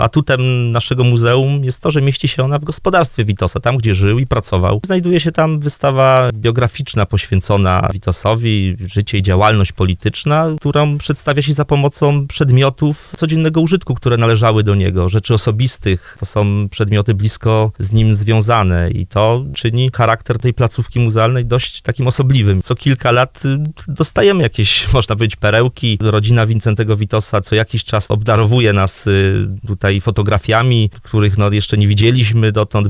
Atutem naszego muzeum jest to, że mieści się ona w gospodarstwie Witosa, tam gdzie żył i pracował. Znajduje się tam wystawa biograficzna poświęcona Witosowi, życie i działalność polityczna, którą przedstawia się za pomocą przedmiotów codziennego użytku, które należały do niego, rzeczy osobistych. To są przedmioty blisko z nim związane i to czyni charakter tej placówki muzealnej dość takim osobliwym. Co kilka lat dostajemy jakieś, można powiedzieć, perełki. Rodzina Wincentego Witosa co jakiś czas obdarowuje nas tutaj fotografiami, których jeszcze nie widzieliśmy dotąd.